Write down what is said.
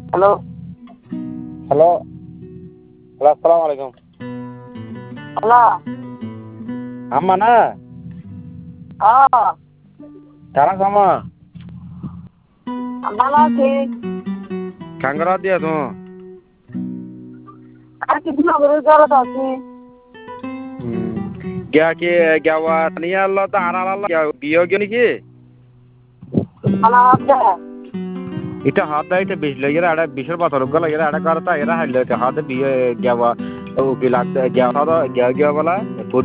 hello hello hello আসসালামু আলাইকুম hello আম্মা না তারা কামা ভালো আছি কাঙ্গরা দিয়া তো আর কিছু না করে জড়াতে আছি গিয়া কি গিয়া নিয়ে আল্লাহ তো আর আল্লাহ বিয়ে গিয়ে নাকি ভালো আছে এটা হাত দেয় এটা বেশ লাগে এটা বিশের বছর লাগে এটা করতা এরা হাইলে হাতে বিয়ে গিয়া উকিল গিয়া গিয়া গিয়া বলা